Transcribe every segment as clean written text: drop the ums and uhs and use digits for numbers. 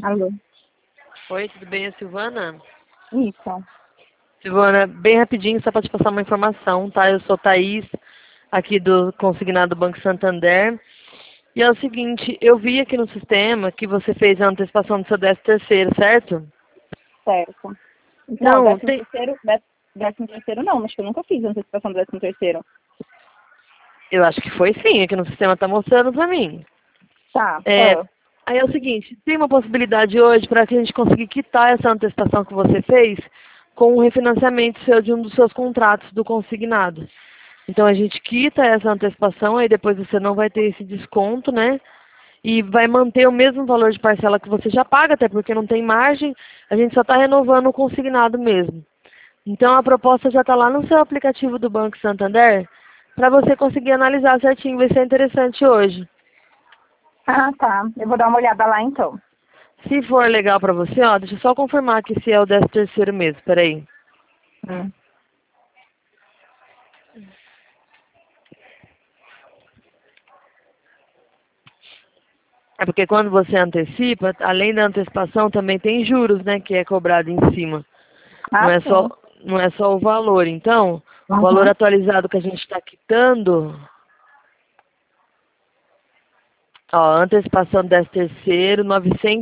Alô? Oi, tudo bem? É a Silvana? Isso. Silvana, bem rapidinho, só para te passar uma informação, tá? Eu sou Thaís, aqui do Consignado Banco Santander. E é o seguinte, eu vi aqui no sistema que você fez a antecipação do seu 13º, certo? Certo. Não, Não, décimo tem... terceiro, décimo terceiro não, acho que eu nunca fiz antecipação do décimo terceiro. Eu acho que foi sim, aqui no sistema tá mostrando pra mim. Tá. É, aí é o seguinte, tem uma possibilidade hoje para que a gente conseguir quitar essa antecipação que você fez com o refinanciamento seu de um dos seus contratos do consignado. Então a gente quita essa antecipação, aí depois você não vai ter esse desconto, né? E vai manter o mesmo valor de parcela que você já paga, até porque não tem margem, a gente só está renovando o consignado mesmo. Então a proposta já está lá no seu aplicativo do Banco Santander, para você conseguir analisar certinho, vai ser interessante hoje. Ah, tá. Eu vou dar uma olhada lá então. Se for legal para você, ó, deixa eu só confirmar que se é o 13º mesmo, peraí. Hum. É porque quando você antecipa, além da antecipação, também tem juros, né, que é cobrado em cima. Não Ah, é só, sim. não é só o valor. Então, o valor Uhum. atualizado que a gente está quitando, ó, antecipação do 13º, R$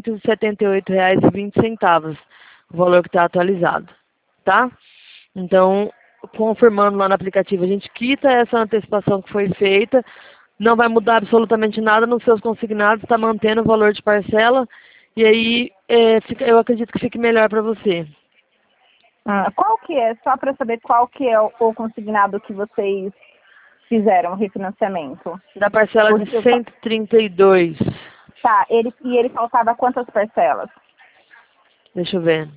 978,20, o valor que está atualizado, tá? Então, confirmando lá no aplicativo, a gente quita essa antecipação que foi feita, não vai mudar absolutamente nada nos seus consignados, está mantendo o valor de parcela, e aí eu acredito que fique melhor para você. Qual que é, só para saber qual que é o consignado que vocês fizeram, o refinanciamento? Da parcela de Porque eu, 132, tá, ele faltava quantas parcelas? deixa eu ver.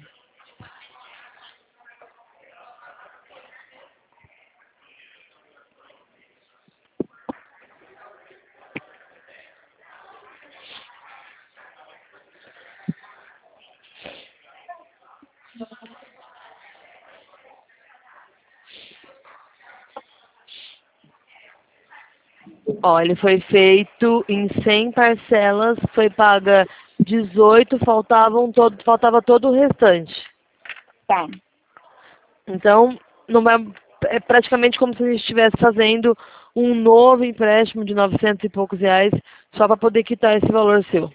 Ó, ele foi feito em 100 parcelas, foi paga 18, faltava todo o restante. Tá. Então, não vai, é praticamente como se a gente estivesse fazendo um novo empréstimo de 900 e poucos reais, só para poder quitar esse valor seu.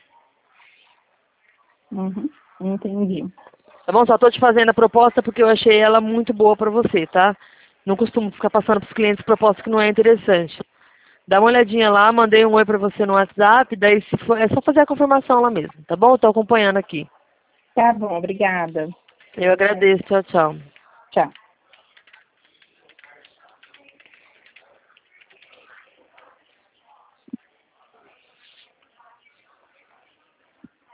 Uhum. Entendi. Tá bom? Só estou te fazendo a proposta porque eu achei ela muito boa para você, tá? Não costumo ficar passando para os clientes proposta que não é interessante. Dá uma olhadinha lá, mandei um oi para você no WhatsApp, daí se for, é só fazer a confirmação lá mesmo, tá bom? Estou acompanhando aqui. Tá bom, obrigada. Eu agradeço, tchau, tchau.